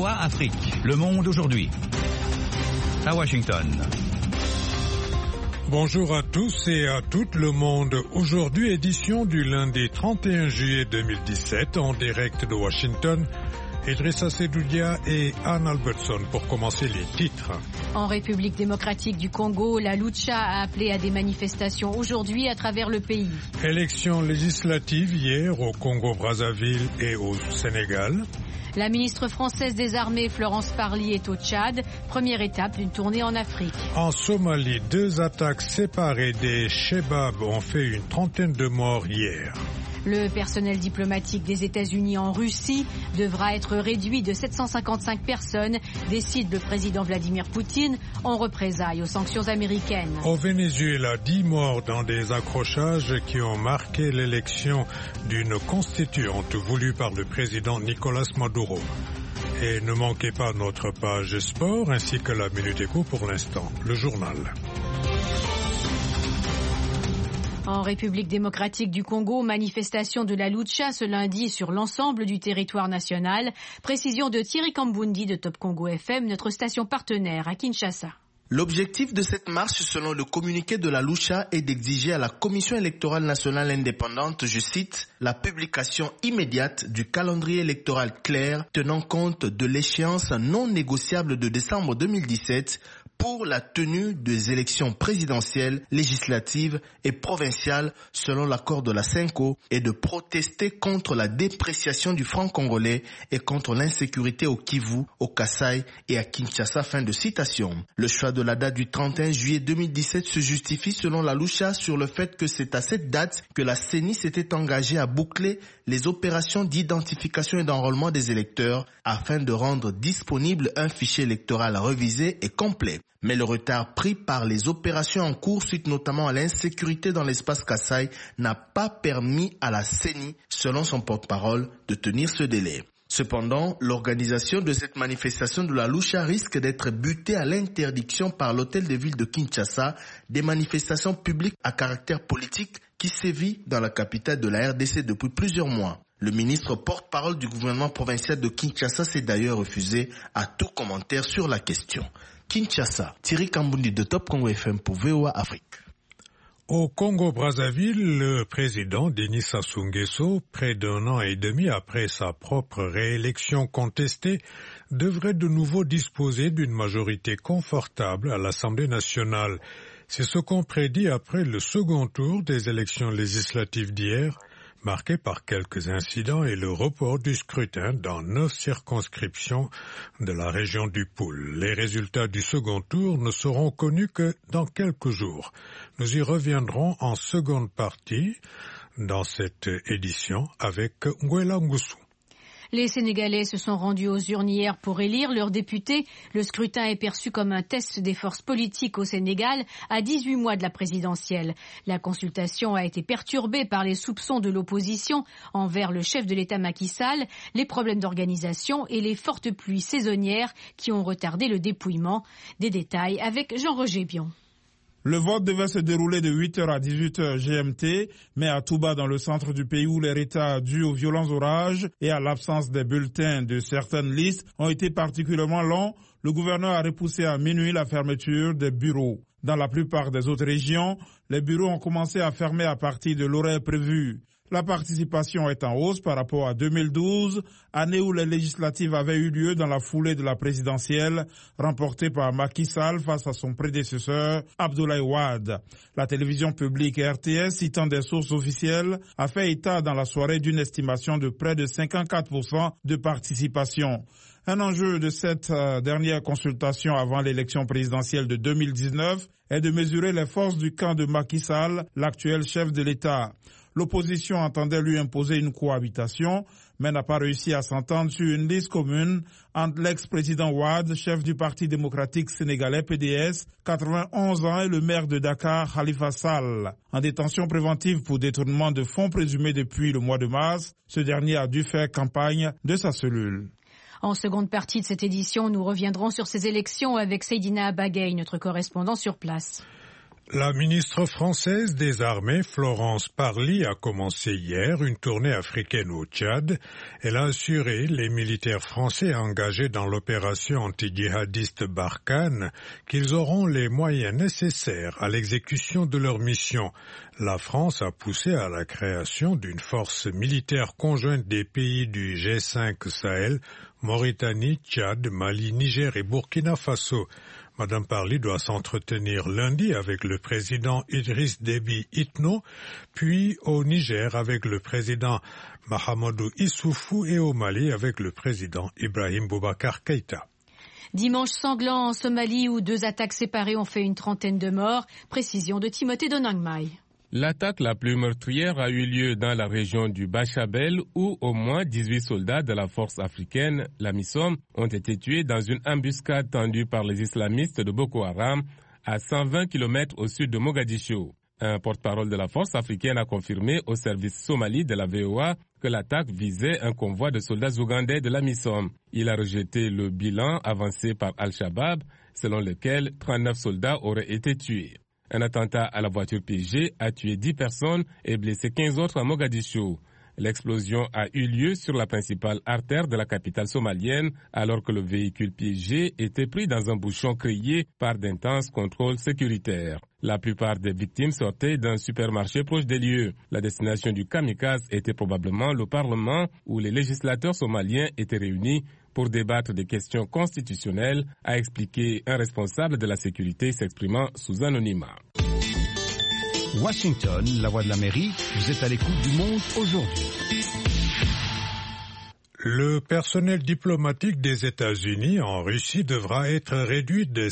VOA Afrique, Le Monde aujourd'hui. À Washington. Bonjour à tous et à toutes, Le Monde aujourd'hui, édition du lundi 31 juillet 2017, en direct de Washington. Idrissa Sedoudia et Anne Albertson pour commencer les titres. En République démocratique du Congo, la Lucha a appelé à des manifestations aujourd'hui à travers le pays. Élections législatives hier au Congo-Brazzaville et au Sénégal. La ministre française des Armées, Florence Parly, est au Tchad, première étape d'une tournée en Afrique. En Somalie, 2 attaques séparées des Chebab ont fait une trentaine de morts hier. Le personnel diplomatique des États-Unis en Russie devra être réduit de 755 personnes, décide le président Vladimir Poutine, en représailles aux sanctions américaines. Au Venezuela, 10 morts dans des accrochages qui ont marqué l'élection d'une constituante voulue par le président Nicolás Maduro. Et ne manquez pas notre page sport ainsi que la Minute Éco pour l'instant, le journal. En République démocratique du Congo, manifestation de la Lucha ce lundi sur l'ensemble du territoire national. Précision de Thierry Kambundi de Top Congo FM, notre station partenaire à Kinshasa. L'objectif de cette marche, selon le communiqué de la Lucha, est d'exiger à la Commission électorale nationale indépendante, je cite, la publication immédiate du calendrier électoral clair tenant compte de l'échéance non négociable de décembre 2017 pour la tenue des élections présidentielles, législatives et provinciales selon l'accord de la CENCO et de protester contre la dépréciation du franc congolais et contre l'insécurité au Kivu, au Kasaï et à Kinshasa. Fin de citation. Le choix de la date du 31 juillet 2017 se justifie selon la Lucha sur le fait que c'est à cette date que la CENI s'était engagée à boucler les opérations d'identification et d'enrôlement des électeurs afin de rendre disponible un fichier électoral révisé et complet. Mais le retard pris par les opérations en cours suite notamment à l'insécurité dans l'espace Kasaï n'a pas permis à la CENI, selon son porte-parole, de tenir ce délai. Cependant, l'organisation de cette manifestation de la Lucha risque d'être butée à l'interdiction par l'hôtel de ville de Kinshasa des manifestations publiques à caractère politique qui sévit dans la capitale de la RDC depuis plusieurs mois. Le ministre porte-parole du gouvernement provincial de Kinshasa s'est d'ailleurs refusé à tout commentaire sur la question. Kinshasa, Thierry Kambundi de Top Congo FM pour VOA Afrique. Au Congo-Brazzaville, le président Denis Sassou Nguesso, près d'1 an et demi après sa propre réélection contestée, devrait de nouveau disposer d'une majorité confortable à l'Assemblée nationale. C'est ce qu'on prédit après le second tour des élections législatives d'hier, marqué par quelques incidents et le report du scrutin dans 9 circonscriptions de la région du Poul. Les résultats du second tour ne seront connus que dans quelques jours. Nous y reviendrons en seconde partie dans cette édition avec Nguela Ngusu. Les Sénégalais se sont rendus aux urnes hier pour élire leurs députés. Le scrutin est perçu comme un test des forces politiques au Sénégal à 18 mois de la présidentielle. La consultation a été perturbée par les soupçons de l'opposition envers le chef de l'État Macky Sall, les problèmes d'organisation et les fortes pluies saisonnières qui ont retardé le dépouillement. Des détails avec Jean-Roger Bion. Le vote devait se dérouler de 8h à 18h GMT, mais à Touba, dans le centre du pays où les retards dus aux violents orages et à l'absence des bulletins de certaines listes ont été particulièrement longs, le gouverneur a repoussé à minuit la fermeture des bureaux. Dans la plupart des autres régions, les bureaux ont commencé à fermer à partir de l'horaire prévu. La participation est en hausse par rapport à 2012, année où les législatives avaient eu lieu dans la foulée de la présidentielle, remportée par Macky Sall face à son prédécesseur Abdoulaye Wade. La télévision publique RTS, citant des sources officielles, a fait état dans la soirée d'une estimation de près de 54% de participation. Un enjeu de cette dernière consultation avant l'élection présidentielle de 2019 est de mesurer les forces du camp de Macky Sall, l'actuel chef de l'État. L'opposition entendait lui imposer une cohabitation, mais n'a pas réussi à s'entendre sur une liste commune entre l'ex-président Wade, chef du Parti démocratique sénégalais PDS, 91 ans, et le maire de Dakar, Khalifa Sall. En détention préventive pour détournement de fonds présumés depuis le mois de mars, ce dernier a dû faire campagne de sa cellule. En seconde partie de cette édition, nous reviendrons sur ces élections avec Seydina Abagay, notre correspondant sur place. La ministre française des Armées, Florence Parly, a commencé hier une tournée africaine au Tchad. Elle a assuré les militaires français engagés dans l'opération anti-djihadiste Barkhane qu'ils auront les moyens nécessaires à l'exécution de leur mission. La France a poussé à la création d'une force militaire conjointe des pays du G5 Sahel, Mauritanie, Tchad, Mali, Niger et Burkina Faso. Madame Parly doit s'entretenir lundi avec le président Idriss Déby Itno, puis au Niger avec le président Mahamadou Issoufou et au Mali avec le président Ibrahim Boubacar Keïta. Dimanche sanglant en Somalie où 2 attaques séparées ont fait une 30aine de morts. Précision de Timothée Donangmai. L'attaque la plus meurtrière a eu lieu dans la région du Bachabel où au moins 18 soldats de la force africaine, la MISOM, ont été tués dans une embuscade tendue par les islamistes de Boko Haram à 120 km au sud de Mogadiscio. Un porte-parole de la force africaine a confirmé au service somali de la VOA que l'attaque visait un convoi de soldats ougandais de la MISOM. Il a rejeté le bilan avancé par Al-Shabaab selon lequel 39 soldats auraient été tués. Un attentat à la voiture piégée a tué 10 personnes et blessé 15 autres à Mogadiscio. L'explosion a eu lieu sur la principale artère de la capitale somalienne alors que le véhicule piégé était pris dans un bouchon créé par d'intenses contrôles sécuritaires. La plupart des victimes sortaient d'un supermarché proche des lieux. La destination du kamikaze était probablement le Parlement où les législateurs somaliens étaient réunis pour débattre des questions constitutionnelles, a expliqué un responsable de la sécurité s'exprimant sous anonymat. Washington, la voix de l'Amérique, vous êtes à l'écoute du monde aujourd'hui. Le personnel diplomatique des États-Unis en Russie devra être réduit de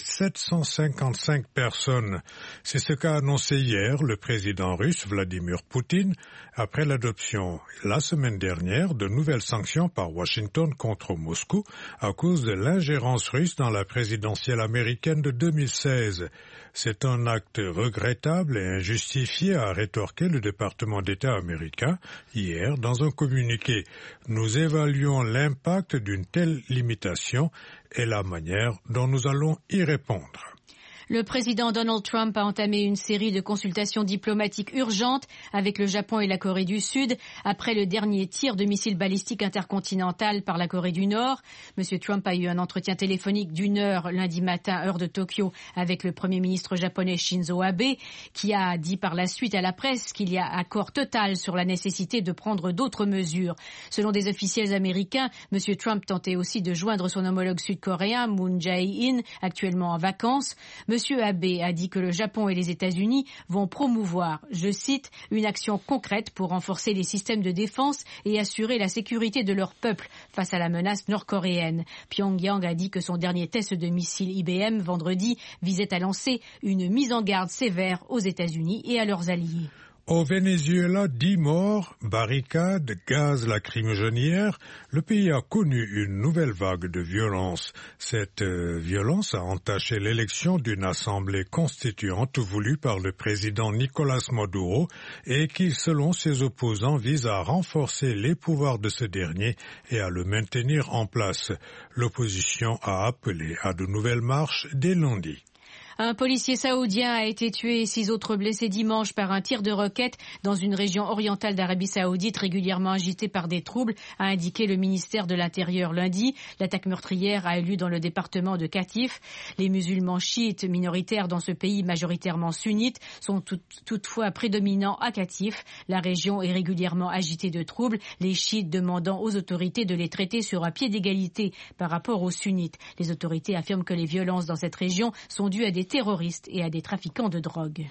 755 personnes. C'est ce qu'a annoncé hier le président russe Vladimir Poutine après l'adoption la semaine dernière de nouvelles sanctions par Washington contre Moscou à cause de l'ingérence russe dans la présidentielle américaine de 2016. C'est un acte regrettable et injustifié, a rétorqué le département d'État américain hier dans un communiqué. Nous évaluons l'impact d'une telle limitation et la manière dont nous allons y répondre. Le président Donald Trump a entamé une série de consultations diplomatiques urgentes avec le Japon et la Corée du Sud après le dernier tir de missile balistique intercontinental par la Corée du Nord. Monsieur Trump a eu un entretien téléphonique d'1 heure lundi matin, heure de Tokyo, avec le Premier ministre japonais Shinzo Abe, qui a dit par la suite à la presse qu'il y a accord total sur la nécessité de prendre d'autres mesures. Selon des officiels américains, Monsieur Trump tentait aussi de joindre son homologue sud-coréen Moon Jae-in, actuellement en vacances. Monsieur Abe a dit que le Japon et les États-Unis vont promouvoir, je cite, une action concrète pour renforcer les systèmes de défense et assurer la sécurité de leur peuple face à la menace nord-coréenne. Pyongyang a dit que son dernier test de missile IBM vendredi visait à lancer une mise en garde sévère aux États-Unis et à leurs alliés. Au Venezuela, 10 morts, barricades, gaz lacrymogène. Le pays a connu une nouvelle vague de violence. Cette violence a entaché l'élection d'une assemblée constituante voulue par le président Nicolás Maduro et qui, selon ses opposants, vise à renforcer les pouvoirs de ce dernier et à le maintenir en place. L'opposition a appelé à de nouvelles marches dès lundi. Un policier saoudien a été tué et 6 autres blessés dimanche par un tir de roquette dans une région orientale d'Arabie Saoudite régulièrement agitée par des troubles, a indiqué le ministère de l'Intérieur lundi. L'attaque meurtrière a eu lieu dans le département de Qatif. Les musulmans chiites minoritaires dans ce pays majoritairement sunnites sont toutefois prédominants à Qatif. La région est régulièrement agitée de troubles, les chiites demandant aux autorités de les traiter sur un pied d'égalité par rapport aux sunnites. Les autorités affirment que les violences dans cette région sont dues à des terroristes et à des trafiquants de drogue.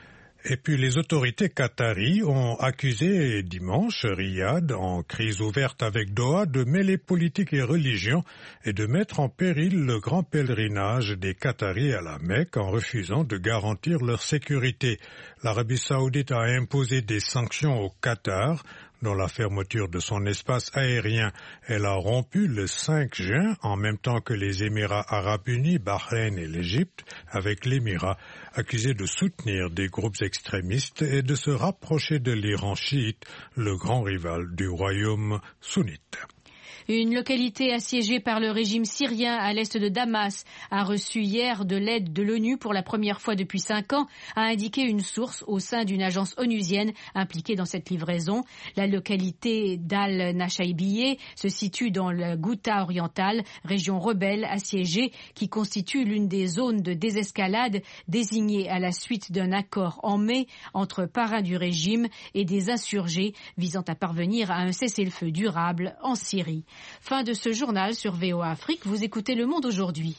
Et puis les autorités qataries ont accusé dimanche Riyad, en crise ouverte avec Doha, de mêler politique et religion et de mettre en péril le grand pèlerinage des Qataris à la Mecque en refusant de garantir leur sécurité. L'Arabie saoudite a imposé des sanctions au Qatar dans la fermeture de son espace aérien. Elle a rompu le 5 juin, en même temps que les Émirats arabes unis, Bahreïn et l'Égypte, avec l'Émirat, accusés de soutenir des groupes extrémistes et de se rapprocher de l'Iran chiite, le grand rival du royaume sunnite. Une localité assiégée par le régime syrien à l'est de Damas a reçu hier de l'aide de l'ONU pour la première fois depuis 5 ans, a indiqué une source au sein d'une agence onusienne impliquée dans cette livraison. La localité d'Al-Nashaibiyeh se situe dans le Ghouta oriental, région rebelle assiégée qui constitue l'une des zones de désescalade désignées à la suite d'un accord en mai entre parrains du régime et des insurgés visant à parvenir à un cessez-le-feu durable en Syrie. Fin de ce journal sur VOA Afrique. Vous écoutez Le Monde aujourd'hui.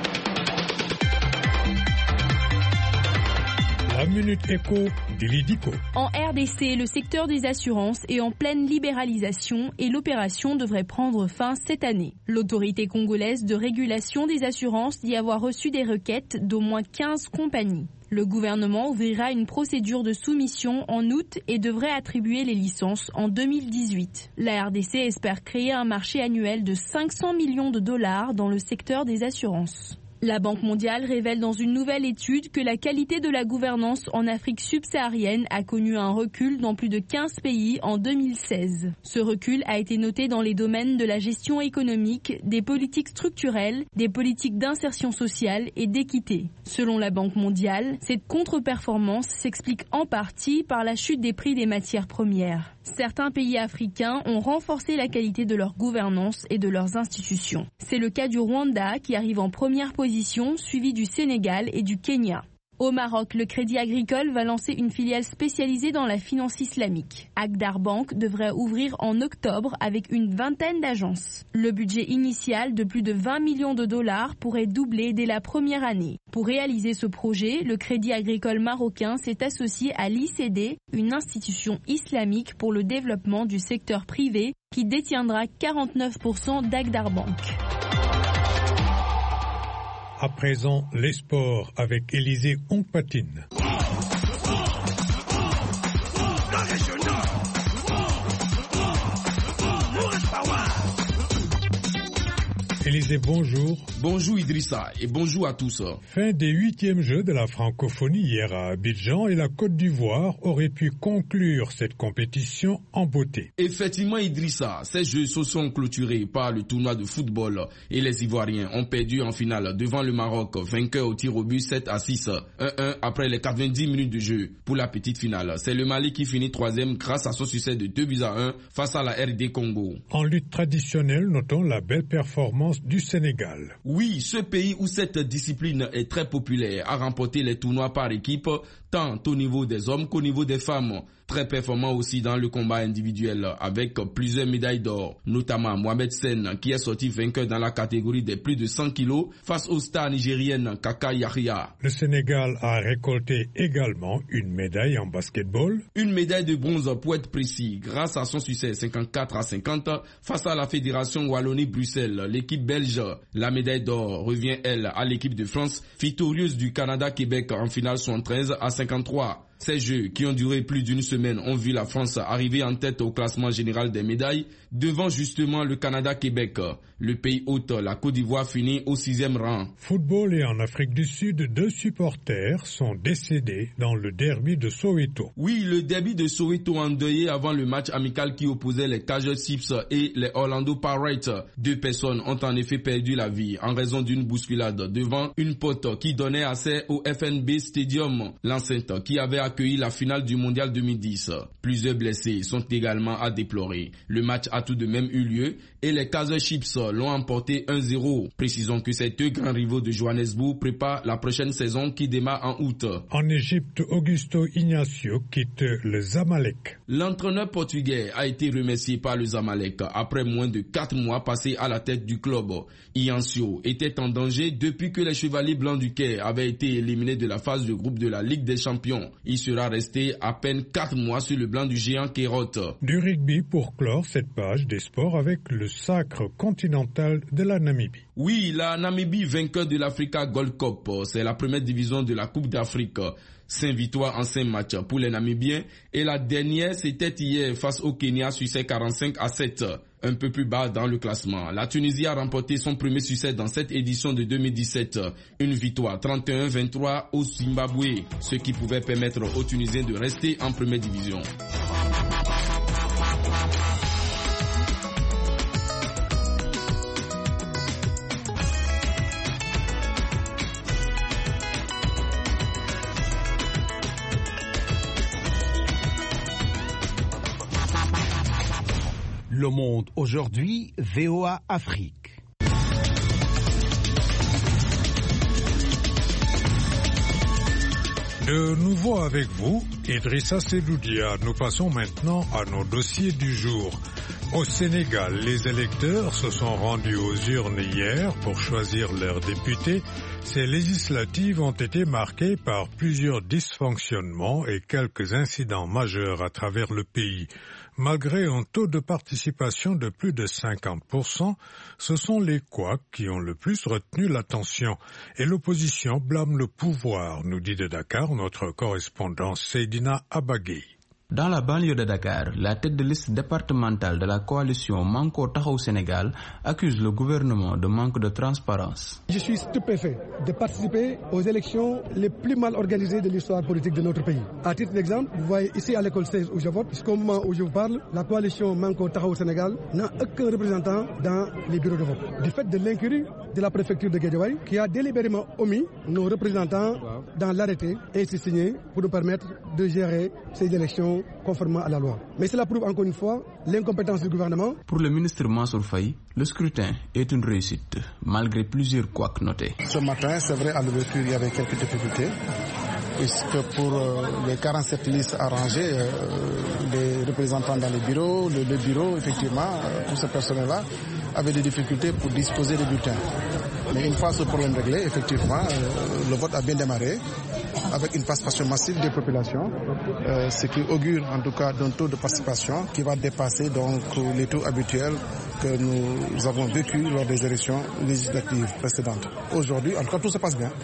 La Minute Éco d'Elidico. En RDC, le secteur des assurances est en pleine libéralisation et l'opération devrait prendre fin cette année. L'autorité congolaise de régulation des assurances dit avoir reçu des requêtes d'au moins 15 compagnies. Le gouvernement ouvrira une procédure de soumission en août et devrait attribuer les licences en 2018. La RDC espère créer un marché annuel de 500 millions de dollars dans le secteur des assurances. La Banque mondiale révèle dans une nouvelle étude que la qualité de la gouvernance en Afrique subsaharienne a connu un recul dans plus de 15 pays en 2016. Ce recul a été noté dans les domaines de la gestion économique, des politiques structurelles, des politiques d'insertion sociale et d'équité. Selon la Banque mondiale, cette contre-performance s'explique en partie par la chute des prix des matières premières. Certains pays africains ont renforcé la qualité de leur gouvernance et de leurs institutions. C'est le cas du Rwanda qui arrive en première position, suivi du Sénégal et du Kenya. Au Maroc, le Crédit Agricole va lancer une filiale spécialisée dans la finance islamique. Agdar Bank devrait ouvrir en octobre avec une vingtaine d'agences. Le budget initial de plus de 20 millions de dollars pourrait doubler dès la première année. Pour réaliser ce projet, le Crédit Agricole marocain s'est associé à l'ICD, une institution islamique pour le développement du secteur privé qui détiendra 49% d'Agdar Bank. À présent, les sports avec Élisée Ongpatine. Élisée, bonjour. Bonjour Idrissa et bonjour à tous. Fin des 8e Jeux de la francophonie hier à Abidjan et la Côte d'Ivoire aurait pu conclure cette compétition en beauté. Effectivement Idrissa, ces Jeux se sont clôturés par le tournoi de football et les Ivoiriens ont perdu en finale devant le Maroc, vainqueur au tir au but 7-6, 1-1 après les 90 minutes de jeu. Pour la petite finale, c'est le Mali qui finit 3e grâce à son succès de 2-1 face à la RD Congo. En lutte traditionnelle, notons la belle performance du Sénégal. Oui, ce pays où cette discipline est très populaire a remporté les tournois par équipe, tant au niveau des hommes qu'au niveau des femmes. Très performant aussi dans le combat individuel avec plusieurs médailles d'or, notamment Mohamed Sen qui est sorti vainqueur dans la catégorie des plus de 100 kilos face aux stars nigériennes Kaka Yahya. Le Sénégal a récolté également une médaille en basketball. Une médaille de bronze pour être précis grâce à son succès 54-50 face à la Fédération Wallonie-Bruxelles, l'équipe belge. La médaille d'or revient elle à l'équipe de France, victorieuse du Canada-Québec en finale 73-53. Ces Jeux, qui ont duré plus d'une semaine, ont vu la France arriver en tête au classement général des médailles, devant justement le Canada-Québec. Le pays hôte, la Côte d'Ivoire, finit au 6e rang. Football et en Afrique du Sud, 2 supporters sont décédés dans le derby de Soweto. Oui, le derby de Soweto endeuillé avant le match amical qui opposait les Kaizer Chiefs et les Orlando Pirates. 2 personnes ont en effet perdu la vie en raison d'une bousculade devant une porte qui donnait accès au FNB Stadium, l'enceinte qui avait accueilli la finale du Mondial 2010. Plusieurs blessés sont également à déplorer. Le match a tout de même eu lieu et les Kaizer Chiefs l'ont emporté 1-0. Précisons que ces 2 grands rivaux de Johannesburg préparent la prochaine saison qui démarre en août. En Égypte, Augusto Ignacio quitte le Zamalek. L'entraîneur portugais a été remercié par le Zamalek après moins de 4 mois passés à la tête du club. Ignacio était en danger depuis que les Chevaliers Blancs du Caire avaient été éliminés de la phase de groupe de la Ligue des Champions. Il sera resté à peine 4 mois sur le banc du géant Kairote. Du rugby pour clore cette page des sports avec le sacre continental de la Namibie. Oui, la Namibie vainqueur de l'Africa Gold Cup, c'est la première division de la Coupe d'Afrique. 5 victoires en 5 matchs pour les Namibiens et la dernière c'était hier face au Kenya, succès 45-7. Un peu plus bas dans le classement, la Tunisie a remporté son premier succès dans cette édition de 2017. Une victoire 31-23 au Zimbabwe, ce qui pouvait permettre aux Tunisiens de rester en première division. Le Monde aujourd'hui, VOA Afrique. De nouveau avec vous, Idrissa Seloudia. Nous passons maintenant à nos dossiers du jour. Au Sénégal, les électeurs se sont rendus aux urnes hier pour choisir leurs députés. Ces législatives ont été marquées par plusieurs dysfonctionnements et quelques incidents majeurs à travers le pays. Malgré un taux de participation de plus de 50%, ce sont les couacs qui ont le plus retenu l'attention. Et l'opposition blâme le pouvoir, nous dit de Dakar notre correspondant Seydina Abagui. Dans la banlieue de Dakar, la tête de liste départementale de la coalition Manko Taxawu Sénégal accuse le gouvernement de manque de transparence. Je suis stupéfait de participer aux élections les plus mal organisées de l'histoire politique de notre pays. À titre d'exemple, vous voyez ici à l'école 16 où je vote, jusqu'au moment où je vous parle, la coalition Manko Taxawu Sénégal n'a aucun représentant dans les bureaux de vote. Du fait de l'incurie de la préfecture de Guédiawaye qui a délibérément omis nos représentants dans l'arrêté ainsi signé pour nous permettre de gérer ces élections conformément à la loi. Mais cela prouve encore une fois l'incompétence du gouvernement. Pour le ministre Mansour Faye, le scrutin est une réussite, malgré plusieurs couacs notés. Ce matin, c'est vrai, à l'ouverture, il y avait quelques difficultés, puisque pour les 47 listes arrangées, les représentants dans les bureaux, le bureau, effectivement, tout ce personnel-là, avait des difficultés pour disposer des bulletins. Mais une fois ce problème réglé, effectivement, le vote a bien démarré, avec une participation massive des populations, ce qui augure en tout cas d'un taux de participation qui va dépasser donc les taux habituels que nous avons vécu lors des élections législatives précédentes. Aujourd'hui, en tout cas, tout se passe bien.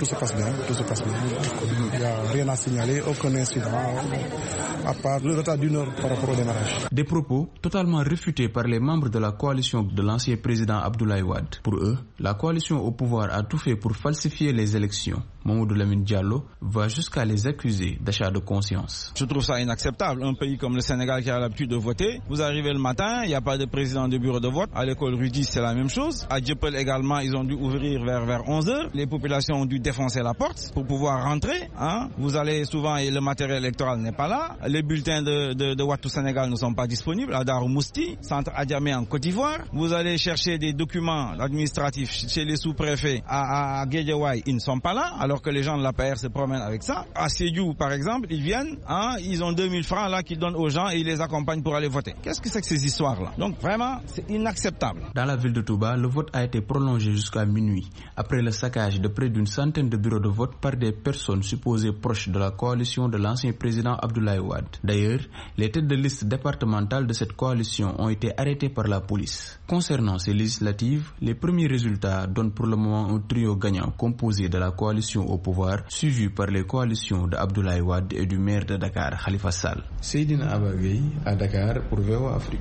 Il n'y a rien à signaler, aucun incident, à part le retard d'une heure par rapport au démarrage. Des propos totalement réfutés par les membres de la coalition de l'ancien président Abdoulaye Wade. Pour eux, la coalition au pouvoir a tout fait pour falsifier les élections. Mamadou Lamine Diallo va jusqu'à les accuser d'achat de conscience. Je trouve ça inacceptable. Un pays comme le Sénégal qui a l'habitude de voter, vous arrivez le matin, il n'y a pas de président de bureau de vote. À l'école Rudi, c'est la même chose. À Dieuppeul également, ils ont dû ouvrir vers 11h. Les populations ont dû défoncer la porte pour pouvoir rentrer. Vous allez souvent et le matériel électoral n'est pas là. Les bulletins de Ouattou Sénégal ne sont pas disponibles. À Darou Mousti, centre Adjamé en Côte d'Ivoire. Vous allez chercher des documents administratifs chez les sous-préfets à Guédiawaye, ils ne sont pas là, alors que les gens de l'APR se promènent avec ça. À Sédhiou, par exemple, ils viennent, ils ont 2000 francs là qu'ils donnent aux gens et ils les accompagnent pour aller voter. Qu'est-ce que c'est que ces histoires-là? Donc vraiment, c'est inacceptable. Dans la ville de Touba, le vote a été prolongé jusqu'à minuit, après le saccage de près d'une centaine de bureaux de vote par des personnes supposées proches de la coalition de l'ancien président Abdoulaye Wade. D'ailleurs, les têtes de liste départementales de cette coalition ont été arrêtées par la police. Concernant ces législatives, les premiers résultats donnent pour le moment un trio gagnant composé de la coalition au pouvoir, suivi par les coalitions de Abdoulaye Wade et du maire de Dakar, Khalifa Sall. Seydina Abagui à Dakar pour VOA Afrique.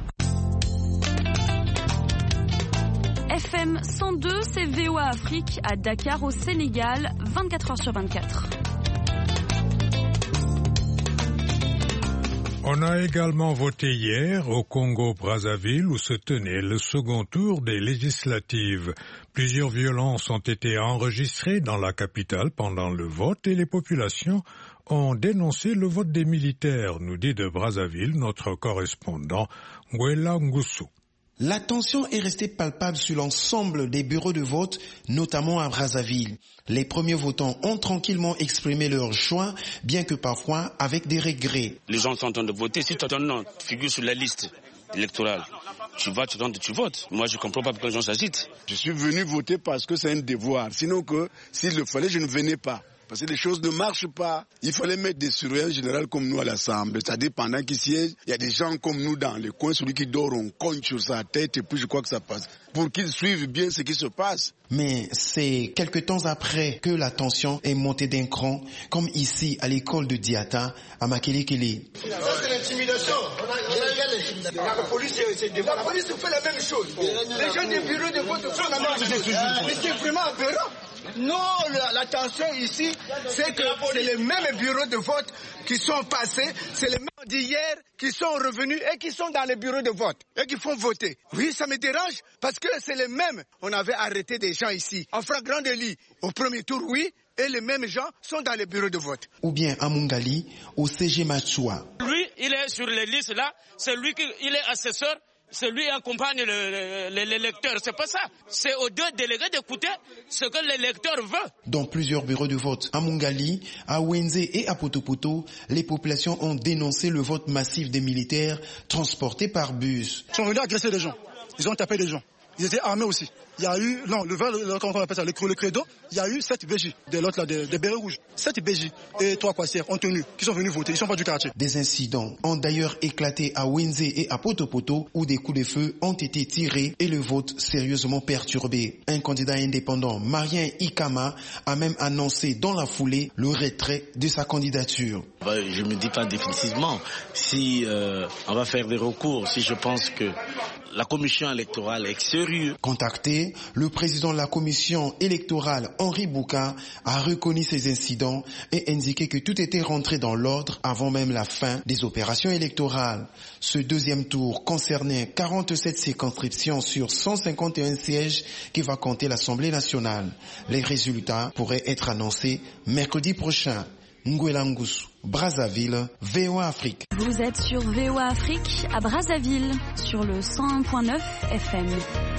FM 102, c'est VOA Afrique à Dakar au Sénégal, 24h/24. On a également voté hier au Congo-Brazzaville où se tenait le second tour des législatives. Plusieurs violences ont été enregistrées dans la capitale pendant le vote et les populations ont dénoncé le vote des militaires, nous dit de Brazzaville notre correspondant Ngwela Ngoussou. La tension est restée palpable sur l'ensemble des bureaux de vote, notamment à Brazzaville. Les premiers votants ont tranquillement exprimé leur choix, bien que parfois avec des regrets. Les gens sont en train de voter. Si ton nom figure sur la liste électorale, tu votes. Moi, je ne comprends pas pourquoi les gens s'agitent. Je suis venu voter parce que c'est un devoir. Sinon, s'il le fallait, je ne venais pas. Parce que les choses ne marchent pas. Il fallait mettre des surveillants généraux comme nous à l'Assemblée. C'est-à-dire pendant qu'ils siègent, il y a des gens comme nous dans les coins. Celui qui dort, on cogne sur sa tête et puis je crois que ça passe. Pour qu'ils suivent bien ce qui se passe. Mais c'est quelque temps après que la tension est montée d'un cran, comme ici à l'école de Diata, à Makelekele. Ça c'est l'intimidation. La police fait la même chose. Les gens des bureaux de vote font la même chose. Mais c'est vraiment aberrant. Non, la tension ici, c'est que c'est les mêmes bureaux de vote qui sont passés, c'est les mêmes d'hier qui sont revenus et qui sont dans les bureaux de vote et qui font voter. Oui, ça me dérange parce que c'est les mêmes. On avait arrêté des gens ici en flagrant délit. Au premier tour, oui, et les mêmes gens sont dans les bureaux de vote. Ou bien à Mungali, au CG Machua. Lui, il est sur les listes là, c'est lui qui il est assesseur. C'est lui qui accompagne l'électeur. C'est pas ça. C'est aux deux délégués d'écouter ce que l'électeur veut. Dans plusieurs bureaux de vote à Mungali, à Wenze et à Potopoto, les populations ont dénoncé le vote massif des militaires transportés par bus. Ils sont venus agresser les gens. Ils ont tapé les gens. Ils étaient armés aussi. Il y a eu, comment on appelle ça, le credo, il y a eu 7 BJ, des bérets rouges. 7 BJ et 3 quassières ont tenu, qui sont venus voter, ils ne sont pas du quartier. Des incidents ont d'ailleurs éclaté à Wenze et à Potopoto, où des coups de feu ont été tirés et le vote sérieusement perturbé. Un candidat indépendant, Marien Ikama, a même annoncé dans la foulée le retrait de sa candidature. Je ne me dis pas définitivement si on va faire des recours, si je pense que la commission électorale est sérieuse. Contacté, le président de la commission électorale, Henri Bouka, a reconnu ces incidents et indiqué que tout était rentré dans l'ordre avant même la fin des opérations électorales. Ce deuxième tour concernait 47 circonscriptions sur 151 sièges qui va compter l'Assemblée nationale. Les résultats pourraient être annoncés mercredi prochain. Ngwelangus, Brazzaville, VOA Afrique. Vous êtes sur VOA Afrique à Brazzaville, sur le 101.9 FM.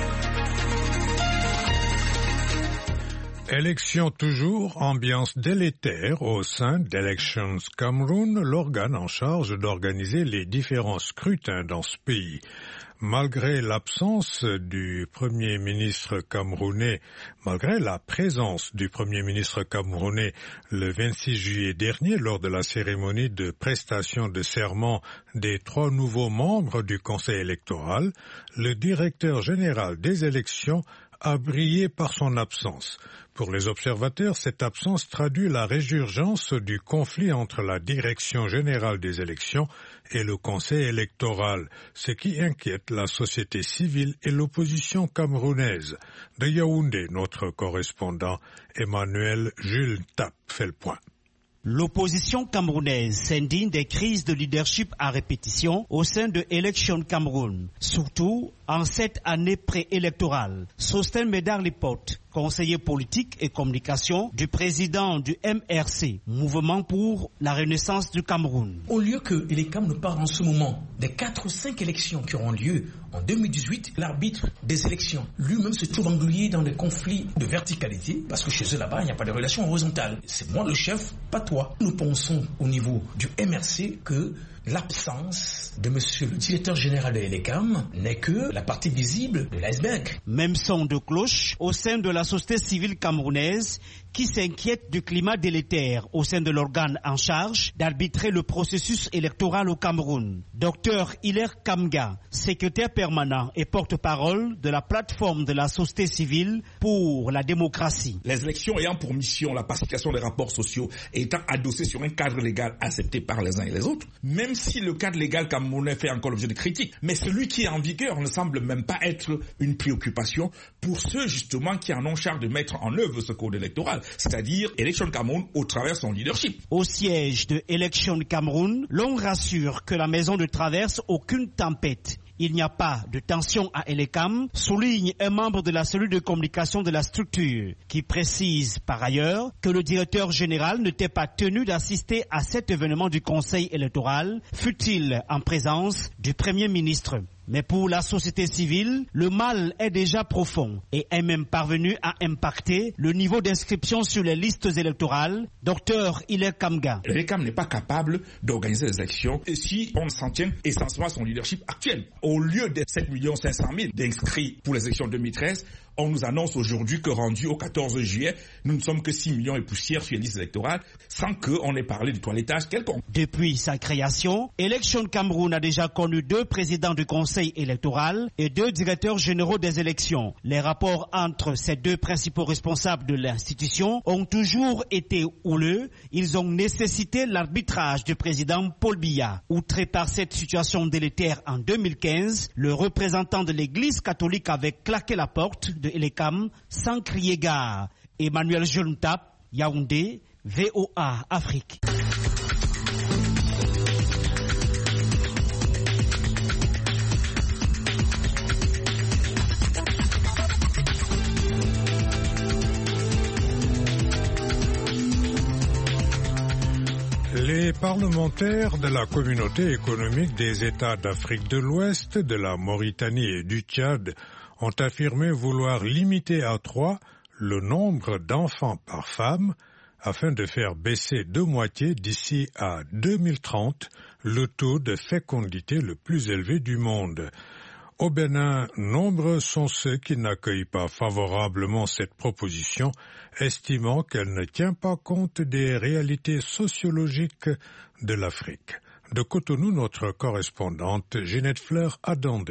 Élection toujours, ambiance délétère au sein d'Elections Cameroun, l'organe en charge d'organiser les différents scrutins dans ce pays. Malgré l'absence du Premier ministre camerounais, malgré la présence du Premier ministre camerounais le 26 juillet dernier lors de la cérémonie de prestation de serment des 3 nouveaux membres du Conseil électoral, le directeur général des élections a brillé par son absence. Pour les observateurs, cette absence traduit la résurgence du conflit entre la direction générale des élections et le Conseil électoral, ce qui inquiète la société civile et l'opposition camerounaise. De Yaoundé, notre correspondant Emmanuel Jules Tap fait le point. L'opposition camerounaise s'indigne des crises de leadership à répétition au sein de Election Cameroun, surtout en cette année préélectorale. Sosten Medar Lipote, conseiller politique et communication du président du MRC, Mouvement pour la Renaissance du Cameroun. Au lieu que l'ELECAM ne parle en ce moment des 4 ou 5 élections qui auront lieu en 2018, l'arbitre des élections lui-même se trouve englué dans des conflits de verticalité parce que chez eux là-bas, il n'y a pas de relation horizontale. C'est moi le chef, pas toi. Nous pensons au niveau du MRC que l'absence de monsieur le directeur général de l'ELECAM n'est que la partie visible de l'iceberg. Même son de cloche au sein de la société civile camerounaise qui s'inquiète du climat délétère au sein de l'organe en charge d'arbitrer le processus électoral au Cameroun. Dr Hilaire Kamga, secrétaire permanent et porte-parole de la plateforme de la société civile pour la démocratie. Les élections ayant pour mission la pacification des rapports sociaux et étant adossées sur un cadre légal accepté par les uns et les autres, même si le cadre légal camerounais fait encore l'objet de critiques, mais celui qui est en vigueur ne semble même pas être une préoccupation pour ceux justement qui en ont charge de mettre en œuvre ce code électoral, c'est-à-dire Election Cameroun au travers de son leadership. Au siège de Election Cameroun, l'on rassure que la maison ne traverse aucune tempête. Il n'y a pas de tension à Elecam, souligne un membre de la cellule de communication de la structure, qui précise par ailleurs que le directeur général n'était pas tenu d'assister à cet événement du Conseil électoral, fût-il en présence du Premier ministre. Mais pour la société civile, le mal est déjà profond et est même parvenu à impacter le niveau d'inscription sur les listes électorales. Dr Hilaire Kamga. L'ELECAM n'est pas capable d'organiser les élections et si on s'en tient essentiellement à son leadership actuel. Au lieu des 7 500 000 d'inscrits pour les élections 2013, on nous annonce aujourd'hui que rendu au 14 juillet, nous ne sommes que 6 millions et poussières sur les listes électorales sans qu'on ait parlé du toilettage quelconque. Depuis sa création, Election Cameroun a déjà connu 2 présidents du Conseil électoral et 2 directeurs généraux des élections. Les rapports entre ces 2 principaux responsables de l'institution ont toujours été houleux. Ils ont nécessité l'arbitrage du président Paul Biya. Outré par cette situation délétère en 2015, le représentant de l'Église catholique avait claqué la porte de Elecam sans crier gare. Emmanuel Juntap, Yaoundé, VOA Afrique. Les parlementaires de la communauté économique des États d'Afrique de l'Ouest, de la Mauritanie et du Tchad ont affirmé vouloir limiter à 3 le nombre d'enfants par femme afin de faire baisser de moitié d'ici à 2030 le taux de fécondité le plus élevé du monde. Au Bénin, nombreux sont ceux qui n'accueillent pas favorablement cette proposition, estimant qu'elle ne tient pas compte des réalités sociologiques de l'Afrique. De Cotonou, notre correspondante Ginette Fleur a Dandé.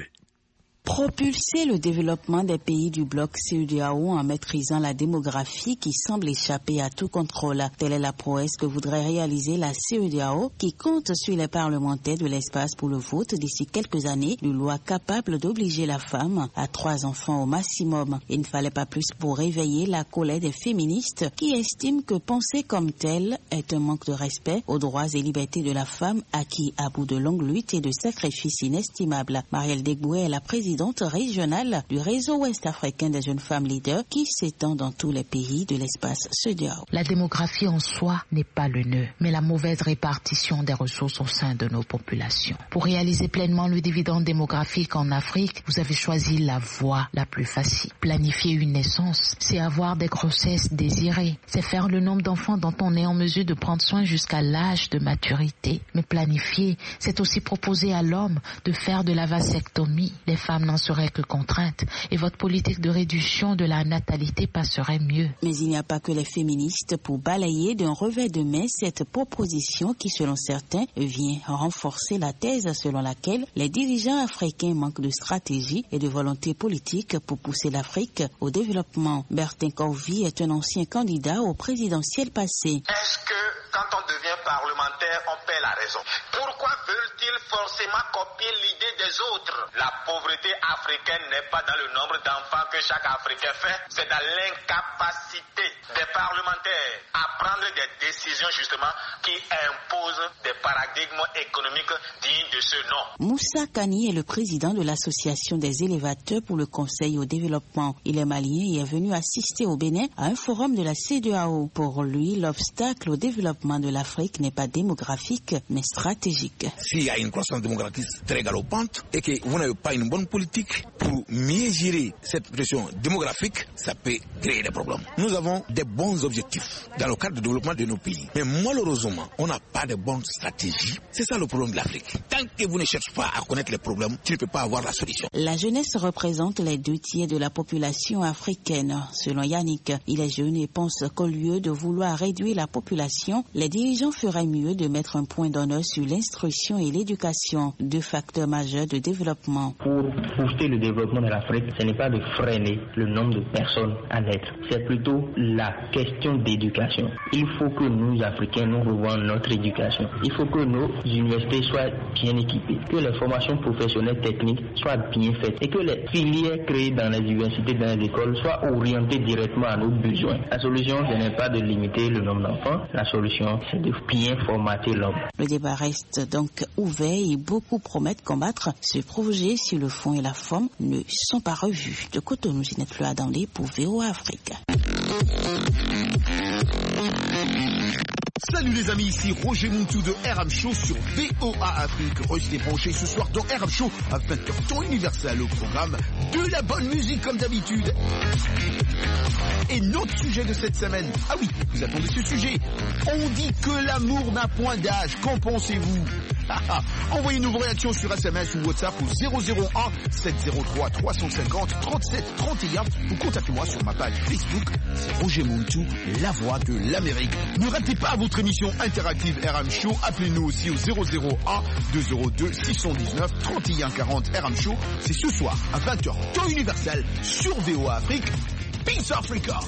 Propulser le développement des pays du bloc CEDEAO en maîtrisant la démographie qui semble échapper à tout contrôle. Telle est la prouesse que voudrait réaliser la CEDEAO qui compte sur les parlementaires de l'espace pour le vote d'ici quelques années d'une loi capable d'obliger la femme à 3 enfants au maximum. Il ne fallait pas plus pour réveiller la colère des féministes qui estiment que penser comme tel est un manque de respect aux droits et libertés de la femme acquis à bout de longues luttes et de sacrifices inestimables. Marielle Degboué est la présidente régionale du réseau ouest-africain des jeunes femmes leaders qui s'étend dans tous les pays de l'espace CEDEAO. La démographie en soi n'est pas le nœud, mais la mauvaise répartition des ressources au sein de nos populations. Pour réaliser pleinement le dividende démographique en Afrique, vous avez choisi la voie la plus facile. Planifier une naissance, c'est avoir des grossesses désirées. C'est faire le nombre d'enfants dont on est en mesure de prendre soin jusqu'à l'âge de maturité. Mais planifier, c'est aussi proposer à l'homme de faire de la vasectomie. Les femmes n'en seraient que contraintes et votre politique de réduction de la natalité passerait mieux. Mais il n'y a pas que les féministes pour balayer d'un revers de main cette proposition qui, selon certains, vient renforcer la thèse selon laquelle les dirigeants africains manquent de stratégie et de volonté politique pour pousser l'Afrique au développement. Bertin Corvi est un ancien candidat au présidentiel passé. Est-ce que quand on devient parlementaire, on perd la raison? Pourquoi veulent-ils forcément copier l'idée des autres? La pauvreté africaine n'est pas dans le nombre d'enfants que chaque Africain fait, c'est dans l'incapacité des parlementaires à prendre des décisions justement qui imposent des paradigmes économiques dignes de ce nom. Moussa Kani est le président de l'association des élévateurs pour le conseil au développement. Il est malien et est venu assister au Bénin à un forum de la CEDEAO. Pour lui, l'obstacle au développement de l'Afrique n'est pas démographique, mais stratégique. S'il y a une croissance démographique très galopante et que vous n'avez pas une bonne politique pour mieux gérer cette pression démographique, ça peut créer des problèmes. Nous avons des bons objectifs dans le cadre du développement de nos pays. Mais malheureusement, on n'a pas de bonnes stratégies. C'est ça le problème de l'Afrique. Tant que vous ne cherchez pas à connaître les problèmes, tu ne peux pas avoir la solution. La jeunesse représente les 2/3 de la population africaine. Selon Yannick, il est jeune et pense qu'au lieu de vouloir réduire la population, les dirigeants feraient mieux de mettre un point d'honneur sur l'instruction et l'éducation, 2 facteurs majeurs de développement. Pour booster le développement de l'Afrique, ce n'est pas de freiner le nombre de personnes à naître, c'est plutôt la question d'éducation. Il faut que nous, Africains, nous revoions notre éducation. Il faut que nos universités soient bien équipées, que les formations professionnelles techniques soient bien faites et que les filières créées dans les universités, dans les écoles, soient orientées directement à nos besoins. La solution, ce n'est pas de limiter le nombre d'enfants, la solution, c'est de bien formater l'homme. Le débat reste donc ouvert et beaucoup promettent combattre ce projet si le fond et la forme ne sont pas revus. De Cotonou, Ginette Fleur Dandé pour VOA Afrique. Salut les amis, ici Roger Montou de RM Show sur VOA Afrique. Restez branchés ce soir dans RM Show à 20h temps universel au programme de la bonne musique comme d'habitude. Et notre sujet de cette semaine, ah oui, vous attendez ce sujet. On dit que l'amour n'a point d'âge, qu'en pensez-vous? Envoyez-nous vos réactions sur SMS ou WhatsApp au 001 703 350 37 31 ou contactez-moi sur ma page Facebook, c'est Roger Montou, la voix de l'Amérique. Ne ratez pas votre émission interactive RM Show, appelez-nous aussi au 001 202 619 31 40 RM Show. C'est ce soir à 20h temps universel sur VOA Afrique. Peace Africa.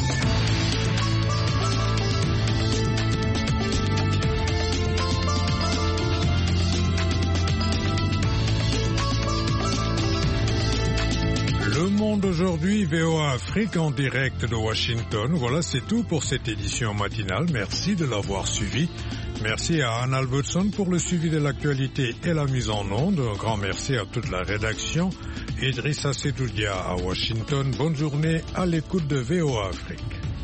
Le Monde aujourd'hui, VOA Afrique en direct de Washington. Voilà, c'est tout pour cette édition matinale. Merci de l'avoir suivi. Merci à Anne Albertson pour le suivi de l'actualité et la mise en onde. Un grand merci à toute la rédaction. Idrissa Sedoudia à Washington. Bonne journée à l'écoute de VOA Afrique.